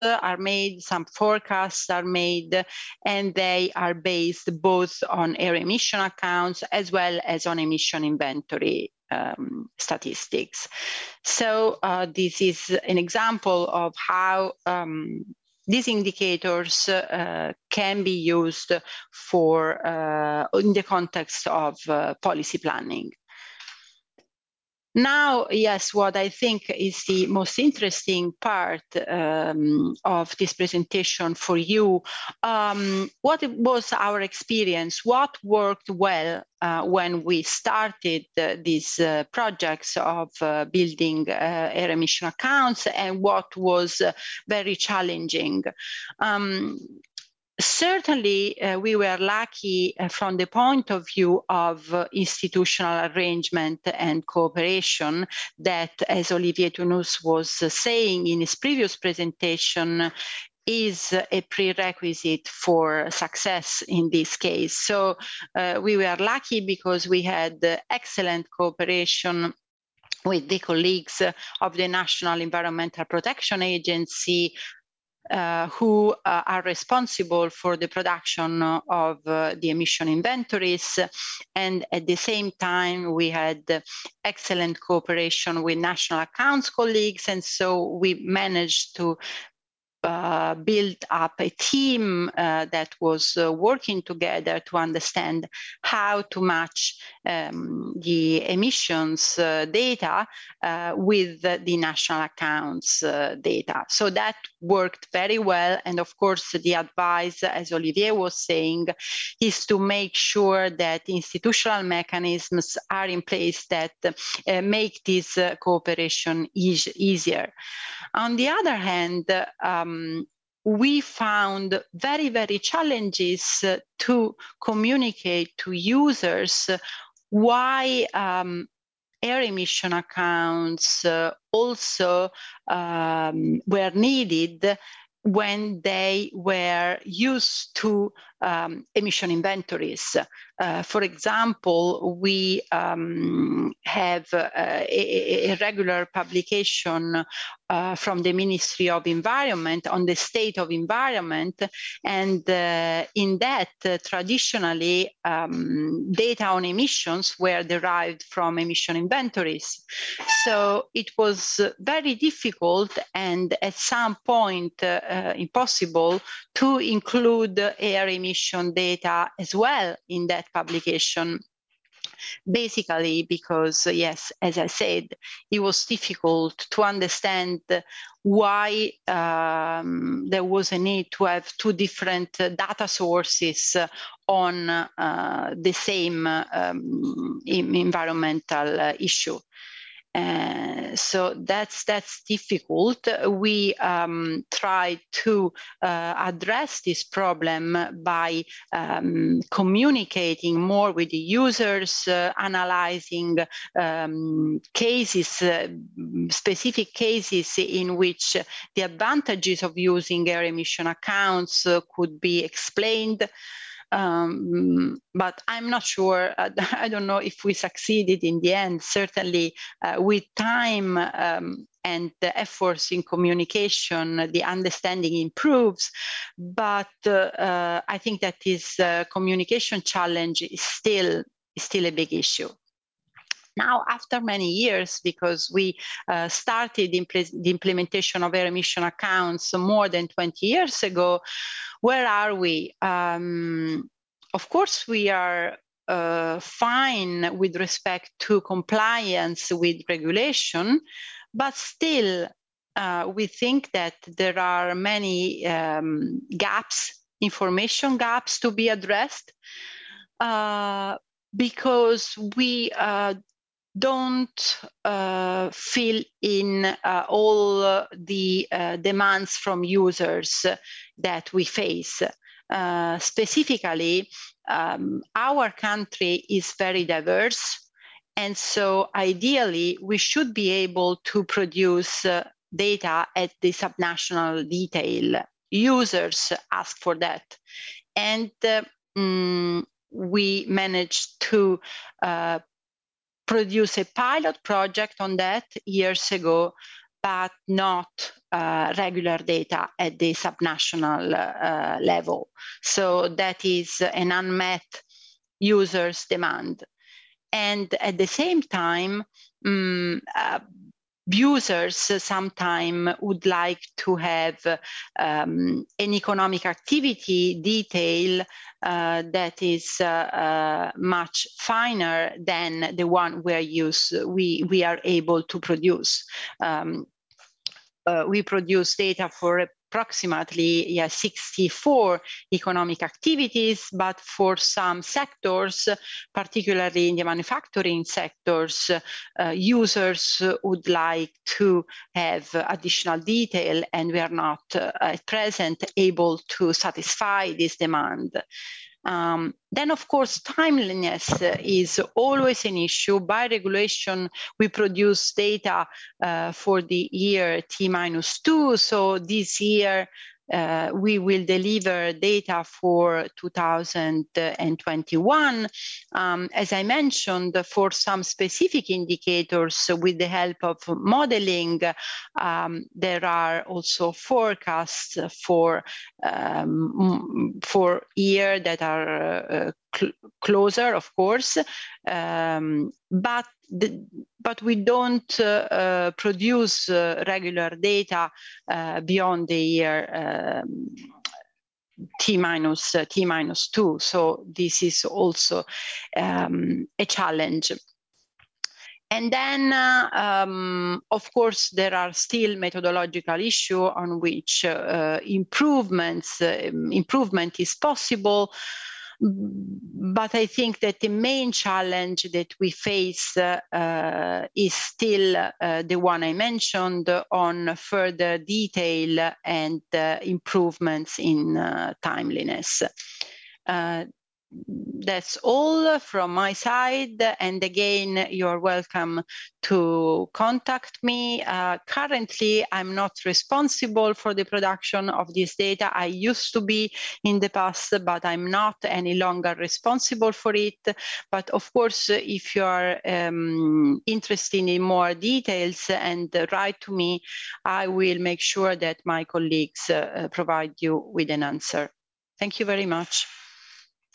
are made, some forecasts are made, and they are based both on air emission accounts as well as on emission inventory statistics. So this is an example of how these indicators can be used for in the context of policy planning. Now, yes, what I think is the most interesting part of this presentation for you, what was our experience? What worked well when we started these projects of building air emission accounts, and what was very challenging? Certainly, we were lucky from the point of view of institutional arrangement and cooperation that, as Olivier Tounous was saying in his previous presentation, is a prerequisite for success in this case. So we were lucky because we had excellent cooperation with the colleagues of the National Environmental Protection Agency, who are responsible for the production of the emission inventories. And at the same time, we had excellent cooperation with national accounts colleagues. And so we managed to build up a team that was working together to understand how to match the emissions data with the national accounts data. So that worked very well. And of course, the advice, as Olivier was saying, is to make sure that institutional mechanisms are in place that make this cooperation easier. On the other hand, we found very, very challenges to communicate to users why air emission accounts also were needed when they were used to emission inventories. For example, we have a regular publication from the Ministry of Environment on the state of environment, and in that, traditionally, data on emissions were derived from emission inventories. So it was very difficult and at some point impossible to include air emission data as well in that publication. Basically because, yes, as I said, it was difficult to understand why there was a need to have two different data sources on the same environmental issue. So that's difficult. We try to address this problem by communicating more with the users, analyzing cases, specific cases in which the advantages of using air emission accounts could be explained. But I'm not sure, I don't know if we succeeded in the end. Certainly with time and the efforts in communication, the understanding improves. But I think that this communication challenge is still a big issue. Now, after many years, because we started the implementation of air emission accounts more than 20 years ago, where are we? Of course, we are fine with respect to compliance with regulation, but still, we think that there are many gaps, information gaps to be addressed, because we don't fill in all the demands from users that we face. Specifically, our country is very diverse, and so ideally we should be able to produce data at the subnational detail. Users ask for that, and we managed to produce a pilot project on that years ago, but not regular data at the subnational level. So that is an unmet users' demand. And at the same time, users sometimes would like to have an economic activity detail that is much finer than the one we are able to produce. We produce data for approximately 64 economic activities, but for some sectors, particularly in the manufacturing sectors, users would like to have additional detail, and we are not at present able to satisfy this demand. Then, of course, timeliness is always an issue. By regulation, we produce data for the year T-2. So this year, we will deliver data for 2021. As I mentioned, for some specific indicators, with the help of modeling, there are also forecasts for year that are closer, of course, but we don't produce regular data beyond the year T-2. So this is also a challenge. And then, of course, there are still methodological issues on which improvement is possible. But I think that the main challenge that we face is still the one I mentioned on further detail and improvements in timeliness. That's all from my side. And again, you're welcome to contact me. Currently, I'm not responsible for the production of this data. I used to be in the past, but I'm not any longer responsible for it. But of course, if you are interested in more details and write to me, I will make sure that my colleagues provide you with an answer. Thank you very much.